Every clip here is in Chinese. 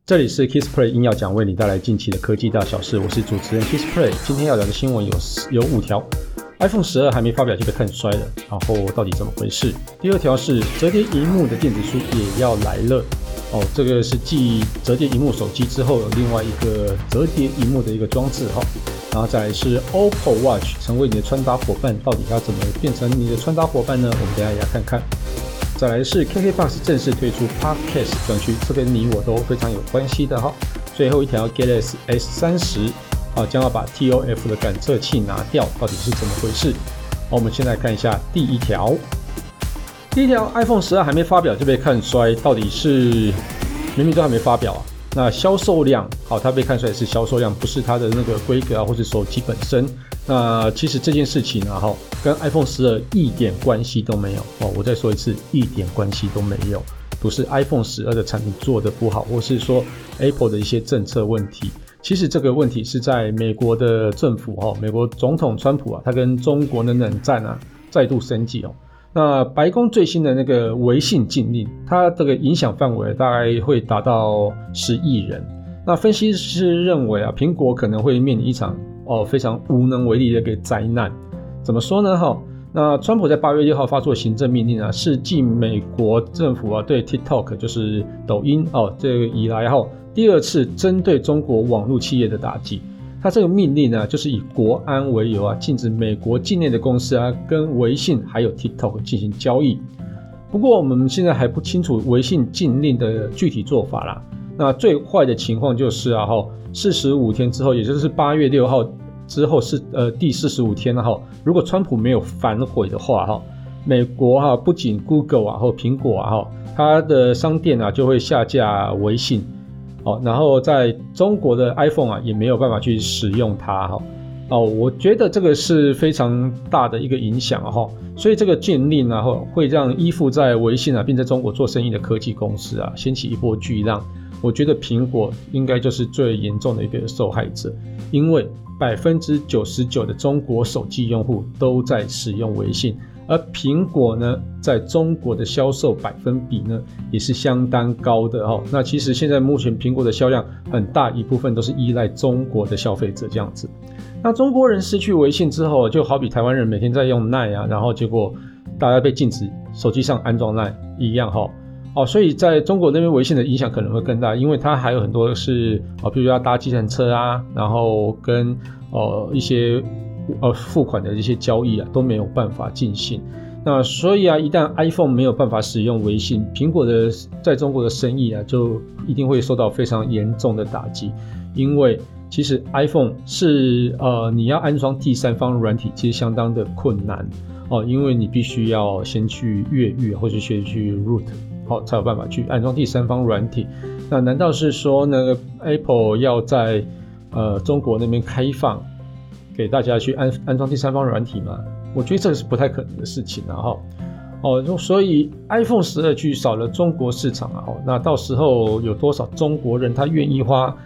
这里是 KissPlay 硬要讲，为你带来近期的科技大小事，我是主持人 KissPlay。今天要聊的新闻有5条。iPhone 12还没发表就被看衰了，然后到底怎么回事？第2条是折叠萤幕的电子书也要来了。这个是继折叠萤幕手机之后有另外一个折叠萤幕的一个装置哈。然后再来是 OPPO Watch 成为你的穿搭伙伴，到底要怎么变成你的穿搭伙伴呢？我们等一下也要看看。再来是 KKBOX 正式推出 Podcast 专区，这跟你我都非常有关系的哈。最后一条 Galaxy S30 将要把 TOF 的感测器拿掉，到底是怎么回事？我们先来看一下第1条。第1条 iPhone 12还没发表就被看衰，到底是明明都还没发表啊？那销售量它被看衰是销售量，不是它的那个规格或是手机本身。那其实这件事情跟 iPhone 12一点关系都没有我再说一次，一点关系都没有，不是 iPhone 12的产品做得不好，或是说 Apple 的一些政策问题。其实这个问题是在美国的政府美国总统川普他跟中国的冷战再度升级那白宫最新的那个微信禁令，它这个影响范围大概会达到10亿人。那分析师认为苹果可能会面临一场非常无能为力的一个灾难。怎么说呢那川普在8月6号发出的行政命令是继美国政府对 TikTok 就是抖音这个以来第2次针对中国网络企业的打击。他这个命令就是以国安为由禁止美国境内的公司跟微信还有 TikTok 进行交易。不过我们现在还不清楚微信禁令的具体做法啦。那最坏的情况就是45天之后，也就是8月6号之后是第45天如果川普没有反悔的话美国不仅 Google 和苹果它的商店就会下架微信。然后在中国的 iPhone 也没有办法去使用它我觉得这个是非常大的一个影响所以这个禁令会让依附在微信并在中国做生意的科技公司掀起一波巨浪。我觉得苹果应该就是最严重的一个受害者，因为99%的中国手机用户都在使用微信，而苹果呢在中国的销售百分比呢也是相当高的那其实现在目前苹果的销量很大一部分都是依赖中国的消费者这样子。那中国人失去微信之后，就好比台湾人每天在用 LINE 然后结果大家被禁止手机上安装 LINE 一样所以在中国那边微信的影响可能会更大，因为它还有很多是比如要搭计程车然后跟一些付款的一些交易都没有办法进行。那所以一旦 iPhone 没有办法使用微信，苹果的在中国的生意就一定会受到非常严重的打击。因为其实 iPhone 是你要安装第三方软体其实相当的困难因为你必须要先去越狱或者先去 root才有办法去安装第三方软体。那难道是说那个 Apple 要在中国那边开放给大家去安装第三方软体吗？我觉得这个是不太可能的事情所以 iPhone 12去少了中国市场那到时候有多少中国人他愿意花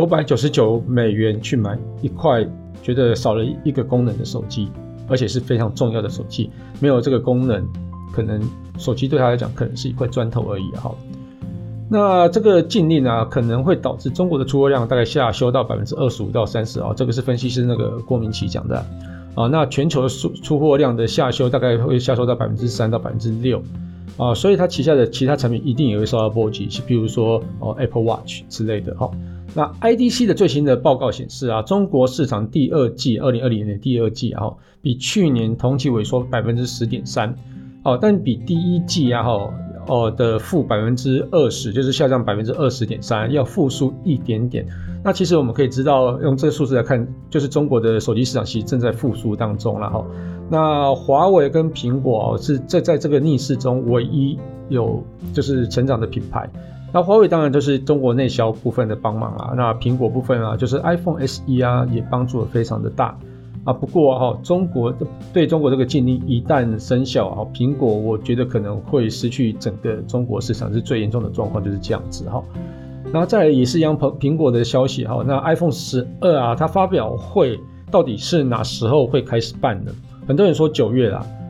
$999去买一块觉得少了一个功能的手机，而且是非常重要的手机，没有这个功能可能手机对他来讲可能是一块砖头而已那这个禁令可能会导致中国的出货量大概下修到 25% 到 30% 这个是分析师那个郭明奇讲的那全球的出货量的下修大概会下修到 3% 到 6% 所以它旗下的其他产品一定也会受到波及，比如说Apple Watch 之类的那 IDC 的最新的报告显示中国市场第2季2020年第2季比去年同期萎缩 10.3%但比第1季的负 20%， 就是下降 20.3%， 要复苏一点点。那其实我们可以知道，用这个数字来看，就是中国的手机市场其实正在复苏当中啦那华为跟苹果是在这个逆势中唯一有就是成长的品牌。那华为当然就是中国内销部分的帮忙那苹果部分就是 iPhone SE 也帮助得非常的大不过中国对中国这个禁令一旦生效苹果我觉得可能会失去整个中国市场，是最严重的状况就是这样子然后再来也是一样苹果的消息那 iPhone 12它发表会到底是哪时候会开始办呢？很多人说9月啦，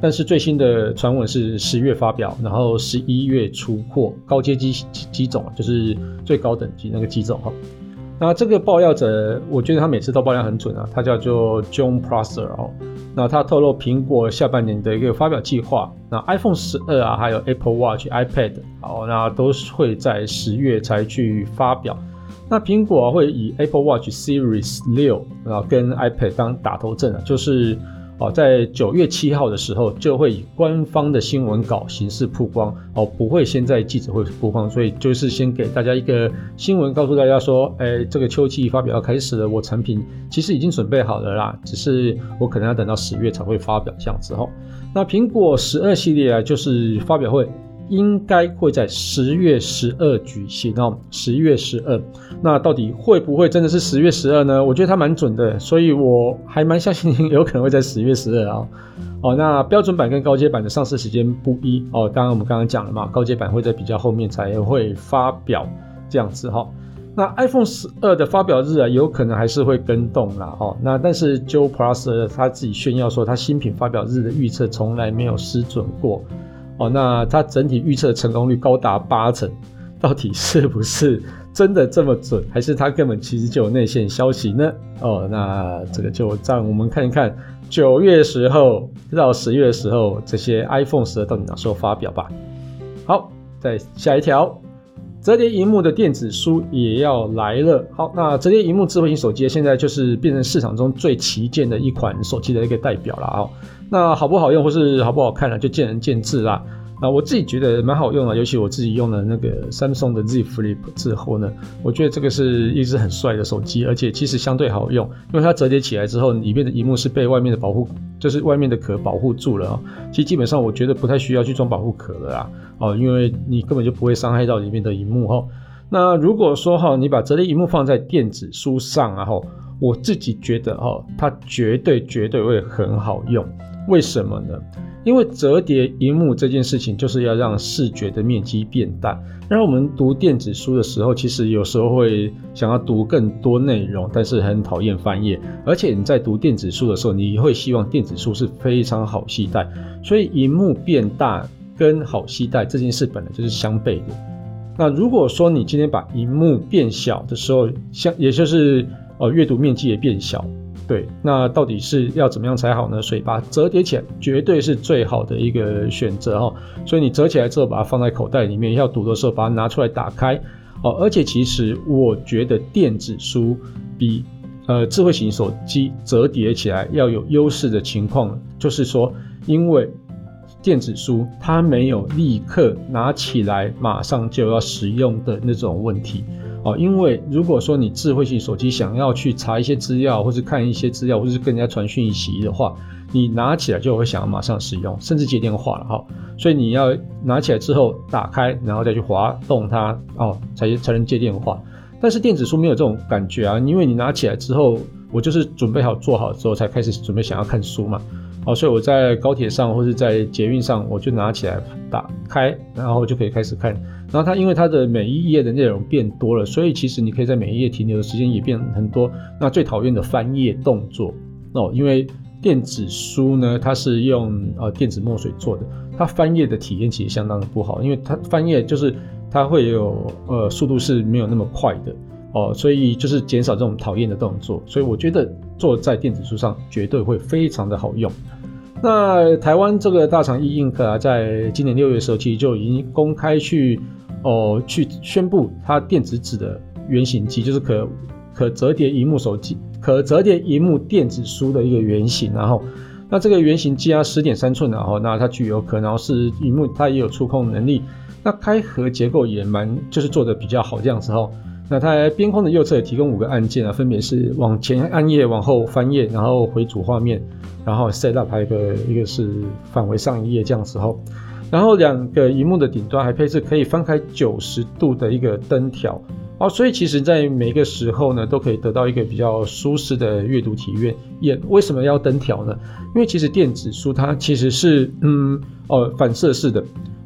但是最新的传闻是10月发表，然后11月出货，高阶机种就是最高等级那个机种哈。那这个爆料者，我觉得他每次都爆料很准啊，他叫做 John Prosser 哦。那他透露苹果下半年的一个发表计划，那 iPhone 12啊，还有 Apple Watch、iPad， 好，那都会在10月才去发表。那苹果会以 Apple Watch Series 6，然后跟 iPad 当打头阵啊，就是在9月7号的时候就会以官方的新闻稿形式曝光不会先在记者会曝光，所以就是先给大家一个新闻，告诉大家说，这个秋季发表要开始了，我产品其实已经准备好了啦，只是我可能要等到10月才会发表这样子那苹果12系列啊，就是发表会应该会在10月12举行10月12，那到底会不会真的是10月12呢？我觉得它蛮准的，所以我还蛮相信有可能会在10月12那标准版跟高阶版的上市时间不一当然我们刚刚讲了嘛，高阶版会在比较后面才会发表这样子那 iPhone 12的发表日啊，有可能还是会跟动啦那但是 Joe Prosser 他自己炫耀说，他新品发表日的预测从来没有失准过那他整体预测成功率高达80%，到底是不是真的这么准，还是他根本其实就有内线消息呢？那这个就让我们看一看9月10号到10月10号这些 iPhone 12到底哪时候发表吧。好，再下一条，折叠萤幕的电子书也要来了。好，那折叠萤幕智慧型手机现在就是变成市场中最旗舰的一款手机的一个代表啦那好不好用或是好不好看就见仁见智啦。那我自己觉得蛮好用的，尤其我自己用了那个 Samsung 的 Z Flip 之后呢，我觉得这个是一只很帅的手机，而且其实相对好用，因为它折叠起来之后，里面的萤幕是被外面的保护，就是外面的壳保护住了其实基本上我觉得不太需要去装保护壳了啦因为你根本就不会伤害到里面的萤幕那如果说你把折叠萤幕放在电子书上我自己觉得它绝对会很好用。为什么呢？因为折叠萤幕这件事情就是要让视觉的面积变大，让我们读电子书的时候，其实有时候会想要读更多内容，但是很讨厌翻页，而且你在读电子书的时候，你会希望电子书是非常好携带，所以萤幕变大跟好携带这件事本来就是相悖的。那如果说你今天把萤幕变小的时候，也就是阅读面积也变小，对，那到底是要怎么样才好呢？所以把它折叠起来绝对是最好的一个选择所以你折起来之后把它放在口袋里面，要读的时候把它拿出来打开而且其实我觉得电子书比智慧型手机折叠起来要有优势的情况，就是说因为电子书它没有立刻拿起来马上就要使用的那种问题因为如果说你智慧型手机想要去查一些资料，或是看一些资料，或是跟人家传讯息的话，你拿起来就会想要马上使用，甚至接电话了所以你要拿起来之后打开，然后再去滑动它才能接电话。但是电子书没有这种感觉因为你拿起来之后，我就是准备好做好之后才开始准备想要看书嘛所以我在高铁上或是在捷运上，我就拿起来打开，然后就可以开始看。然后它因为它的每一页的内容变多了，所以其实你可以在每一页停留的时间也变很多。那最讨厌的翻页动作因为电子书呢，它是用电子墨水做的，它翻页的体验其实相当的不好，因为它翻页就是它会有速度是没有那么快的所以就是减少这种讨厌的动作。所以我觉得做在电子书上绝对会非常的好用。那台湾这个大厂 E Ink 在今年6月的时候，其实就已经公开去宣布它电子纸的原型机，就是可折叠萤幕手机、可折叠萤幕电子书的一个原型。然后，那这个原型机10.3寸，然后那它具有可挠式萤幕，它也有触控能力。那开合结构也就是做的比较好这样子那它边框的右侧也提供5个按键分别是往前按页、往后翻页，然后回主画面，然后 set up 还有一个是返回上一页这样子然后2个萤幕的顶端还配置可以翻开90度的一个灯条所以其实在每个时候呢，都可以得到一个比较舒适的阅读体验。为什么要灯条呢？因为其实电子书它其实是反射式的，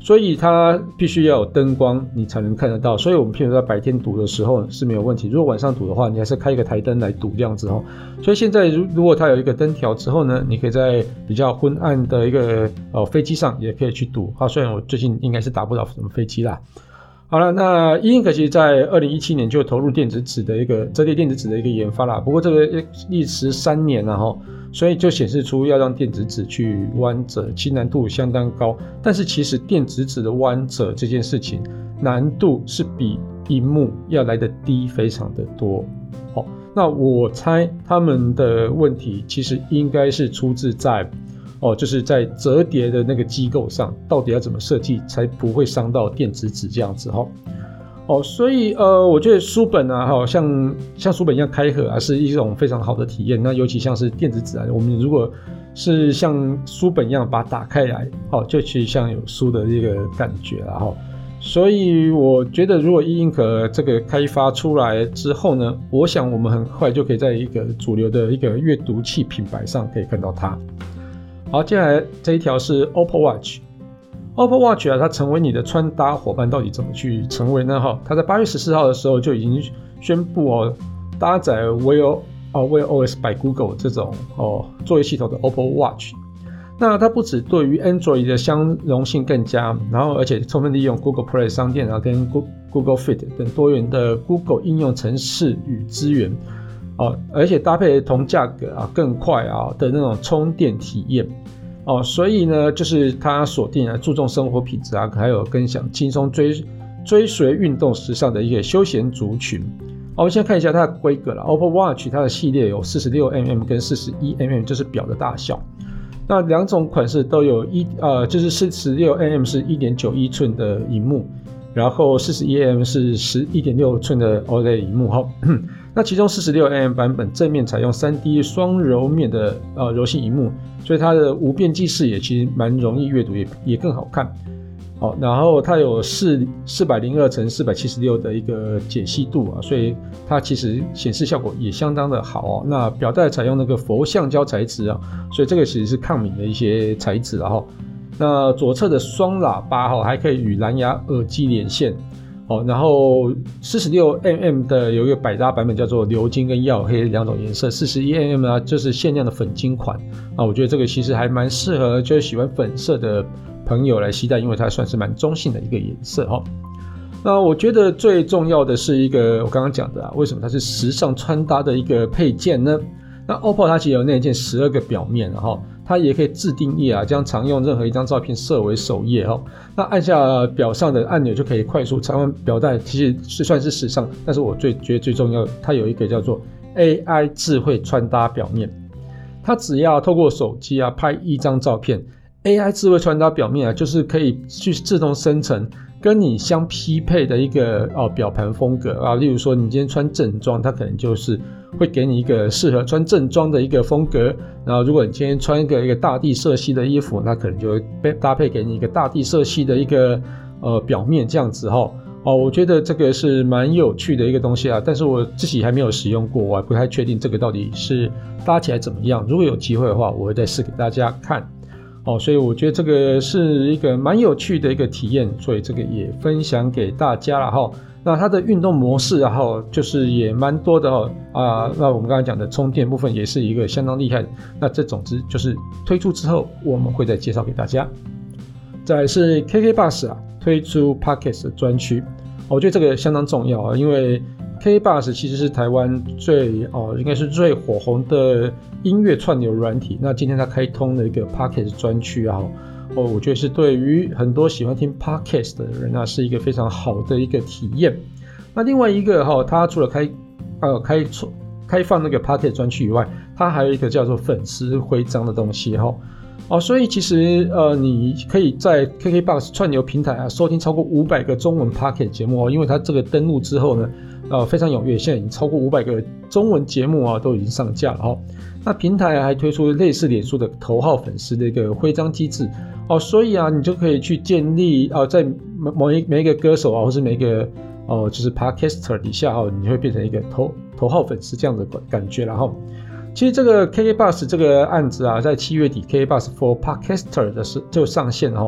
所以它必须要有灯光你才能看得到，所以我们譬如在白天读的时候是没有问题，如果晚上读的话你还是开一个台灯来读这样子哦。所以现在如果它有一个灯条之后呢，你可以在比较昏暗的一个飞机上也可以去读虽然我最近应该是打不到什么飞机啦。好了，那E-Ink其实在2017年就投入电子纸的一个折叠电子纸的一个研发啦，不过这个历时3年所以就显示出要让电子纸去弯折，其难度相当高。但是其实电子纸的弯折这件事情难度是比萤幕要来得低非常的多。那我猜他们的问题其实应该是出自在就是在折叠的那个机构上，到底要怎么设计才不会伤到电子纸这样子所以我觉得书本像书本一样开盒是一种非常好的体验。那尤其像是电子纸我们如果是像书本一样把它打开来就其实像有书的这个感觉啦所以我觉得如果E-Ink这个开发出来之后呢，我想我们很快就可以在一个主流的一个阅读器品牌上可以看到它。好，接下来这一条是 Apple Watch。Apple Watch 它成为你的穿搭伙伴，到底怎么去成为呢？它在8月14号的时候就已经宣布搭载 Wear OS by Google 这种作业系统的 Apple Watch。那它不只对于 Android 的相容性更佳，然后而且充分利用 Google Play 商店跟 Google Fit 等多元的 Google 应用程式与资源。而且搭配同价格更快的那种充电体验所以呢，就是它锁定注重生活品质还有更想轻松追随运动时尚的一个休闲族群。我们先看一下它的规格啦。Apple Watch 它的系列有 46mm 跟 41mm， 就是表的大小。那两种款式都有就是 46mm 是 1.91 寸的萤幕，然后 41mm 是 11.6 寸的 OLED 萤幕那其中 46mm 版本正面采用 3D 双柔面的柔性萤幕，所以它的无边际视野其实蛮容易阅读，也更好看。然后它有402×476的一个解析度所以它其实显示效果也相当的好那表带采用那个佛橡胶材质所以这个其实是抗敏的一些材质那左侧的双喇叭还可以与蓝牙耳机连线然后 46mm 的有一个百搭版本叫做鎏金跟曜黑两种颜色， 41mm 就是限量的粉金款我觉得这个其实还蛮适合就是喜欢粉色的朋友来携带，因为它算是蛮中性的一个颜色那我觉得最重要的是一个我刚刚讲的为什么它是时尚穿搭的一个配件呢？那 OPPO 它其实有内建12个表面它也可以自定义将常用任何一张照片设为首页那按下表上的按钮就可以快速插换表带，其实是算是时尚，但是我觉得最重要它有一个叫做 AI 智慧穿搭表面。它只要透过手机拍一张照片， AI 智慧穿搭表面就是可以去自动生成跟你相匹配的一个表盘风格例如说你今天穿正装，它可能就是会给你一个适合穿正装的一个风格，然后如果你今天穿一个大地色系的衣服，那可能就会搭配给你一个大地色系的一个表面这样子我觉得这个是蛮有趣的一个东西但是我自己还没有使用过，我还不太确定这个到底是搭起来怎么样，如果有机会的话我会再试给大家看所以我觉得这个是一个蛮有趣的一个体验，所以这个也分享给大家了那它的运动模式就是也蛮多的那我们刚才讲的充电部分也是一个相当厉害的，那这总之就是推出之后我们会再介绍给大家。再来是 KKBOX 推出 Podcast 的专区，我觉得这个相当重要因为 KKBOX 其实是台湾应该是最火红的音乐串流软体，那今天它开通了一个 Podcast 专区我觉得是对于很多喜欢听 Podcast 的人是一个非常好的一个体验。那另外一个它除了开放那个 Podcast 专区以外，它还有一个叫做粉丝徽章的东西所以其实你可以在 KKBOX 串流平台收听超过500个中文 Podcast 节目因为它这个登录之后呢非常踊跃，现在已经超过500个中文节目都已经上架了那平台还推出类似脸书的头号粉丝的一个徽章机制所以你就可以去建立在每一个歌手或是每一个就是 Podcaster 底下你会变成一个头号粉丝这样的感觉了其实这个 KKBOX 这个案子在7月底 KKBOX for Podcaster 的就上线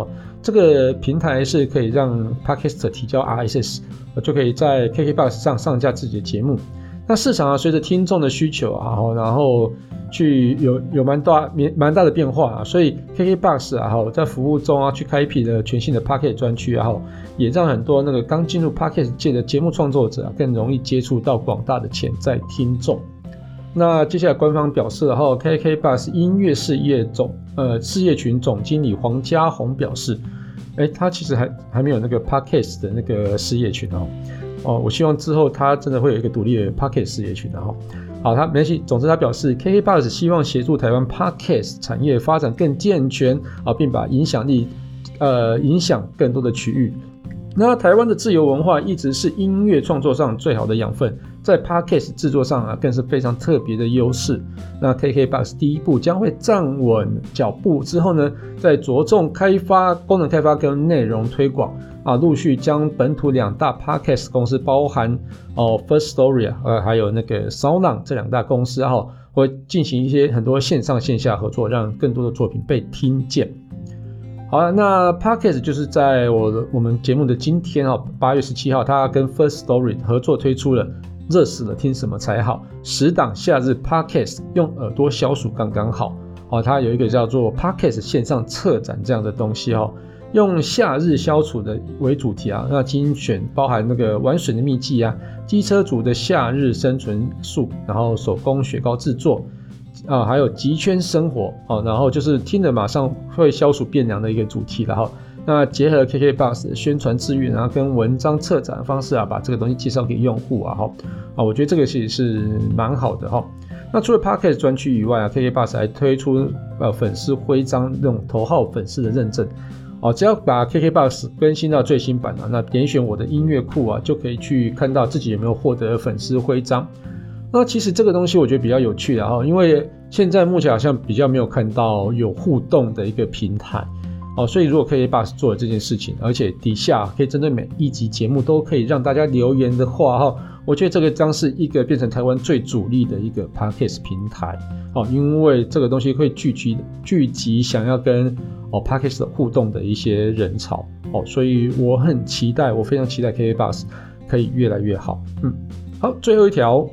这个平台是可以让 Podcaster 提交 RSS， 就可以在 KKBOX 上架自己的节目。那市场随着听众的需求啊，然后去有蛮大的变化所以 KKBOX 在服务中去开辟了全新的 Podcast 专区也让很多那个刚进入 Podcast 界的节目创作者更容易接触到广大的潜在听众。那接下来官方表示KKBOX 音乐事业群总经理黄家宏表示，他其实还没有那个 Podcast 的那个事业群我希望之后他真的会有一个独立的 Podcast 事业群好，他没关系。总之，他表示 KKBOX 希望协助台湾 Podcast 产业发展更健全并把影响力影响更多的区域。那台湾的自由文化一直是音乐创作上最好的养分，在 Podcast 制作上更是非常特别的优势。那 KKBOX 第一步将会站稳脚步之后呢，再着重功能开发跟内容推广陆续将本土2大 Podcast 公司，包含First Story 还有那个 SoundOn 这2大公司会进行一些很多线上线下合作，让更多的作品被听见。好，那 Podcast 就是在我们节目的今天8月17号，他跟 First Story 合作推出了热死了听什么才好10档夏日 Podcast， 用耳朵消暑刚刚好它有一个叫做 Podcast 线上策展这样的东西用夏日消暑的为主题那精选包含那个玩水的秘技机车族的夏日生存术，然后手工雪糕制作还有极圈生活然后就是听了马上会消暑变凉的一个主题了那结合 KKBOX 的宣传资源跟文章策展的方式把这个东西介绍给用户我觉得这个其实是蛮好的那除了 Podcast 专区以外KKBOX 还推出粉丝徽章那种头号粉丝的认证只要把 KKBOX 更新到最新版那点选我的音乐库就可以去看到自己有没有获得粉丝徽章。那其实这个东西我觉得比较有趣因为现在目前好像比较没有看到有互动的一个平台所以如果 KKBOX 做了这件事情，而且底下可以针对每一集节目都可以让大家留言的话我觉得这个将是一个变成台湾最主力的一个 Podcast 平台因为这个东西会聚集想要跟Podcast 互动的一些人潮所以我非常期待 KKBOX 可以越来越好。好，最后一条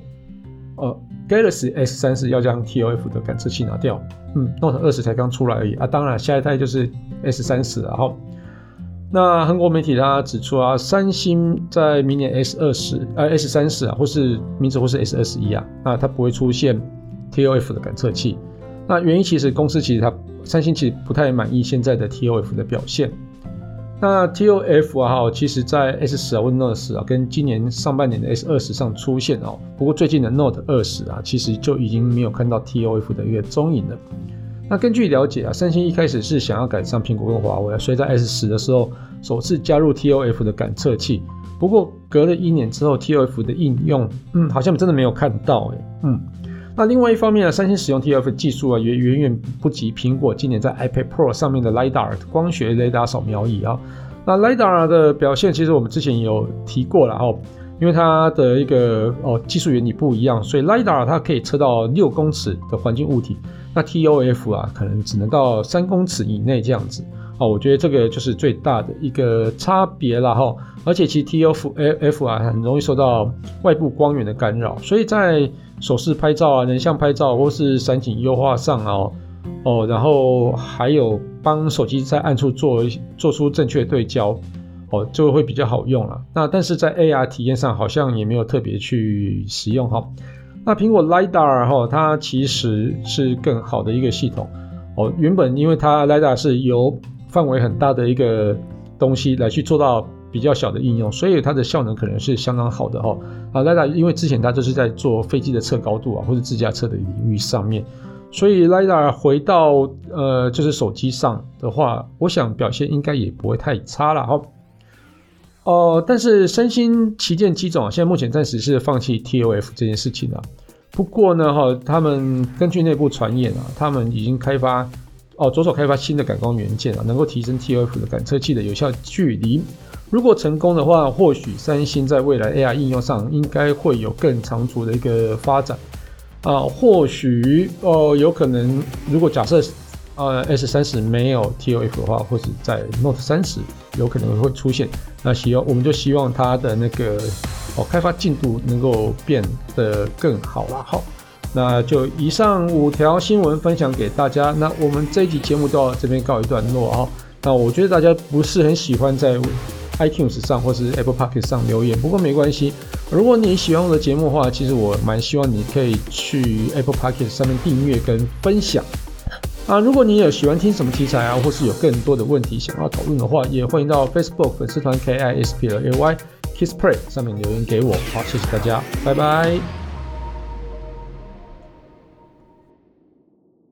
Galaxy S30 要将 TOF 的感测器拿掉Note 20才刚出来而已当然下一代就是 S30 了那韩国媒体它指出三星在明年 S30 或是名字或是 S21 那它不会出现 TOF 的感测器。那原因其实公司三星其实不太满意现在的 TOF 的表现。那 TOF 其实在 S10 或 Note 10跟今年上半年的 S20 上出现不过最近的 Note 20其实就已经没有看到 TOF 的一个踪影了。那根据了解三星一开始是想要赶上苹果跟华为所以在 S10 的时候首次加入 TOF 的感测器，不过隔了1年之后 TOF 的应用好像真的没有看到那另外一方面三星使用 TOF 技术也远远不及苹果今年在 iPad Pro 上面的 LiDAR 光学雷达扫描仪那 LiDAR 的表现其实我们之前有提过了因为它的一个技术原理不一样，所以 LiDAR 它可以测到6公尺的环境物体，那 TOF 可能只能到3公尺以内这样子我觉得这个就是最大的一个差别啦而且其实 TOF 很容易受到外部光源的干扰，所以在手势拍照人像拍照或是散景优化上然后还有帮手机在暗处做出正确对焦就会比较好用了。那但是在 AR 体验上好像也没有特别去使用那苹果 LiDAR 它其实是更好的一个系统原本因为它 LiDAR 是由范围很大的一个东西来去做到比较小的应用，所以它的效能可能是相当好的LiDAR 因为之前它就是在做飞机的测高度或者自驾车的领域上面，所以 LiDAR 回到就是手机上的话，我想表现应该也不会太差了但是三星旗舰机种现在目前暂时是放弃 TOF 这件事情不过呢他们根据内部传言他们已经着手开发新的感光元件能够提升 TOF 的感测器的有效距离。如果成功的话，或许三星在未来 AR 应用上应该会有更长足的一个发展或许有可能如果假设 S30没有 TOF 的话，或者在 Note 30有可能会出现。那我们就希望它的那个开发进度能够变得更好啦。好，那就以上5条新闻分享给大家。那我们这一集节目到这边告一段落啊。那我觉得大家不是很喜欢在 iTunes 上或是 Apple Podcast 上留言，不过没关系。如果你喜欢我的节目的话，其实我蛮希望你可以去 Apple Podcast 上面订阅跟分享。如果你有喜欢听什么题材或是有更多的问题想要讨论的话，也欢迎到 Facebook 粉丝团 KISPLAY Kiss Play 上面留言给我。好，谢谢大家，拜拜。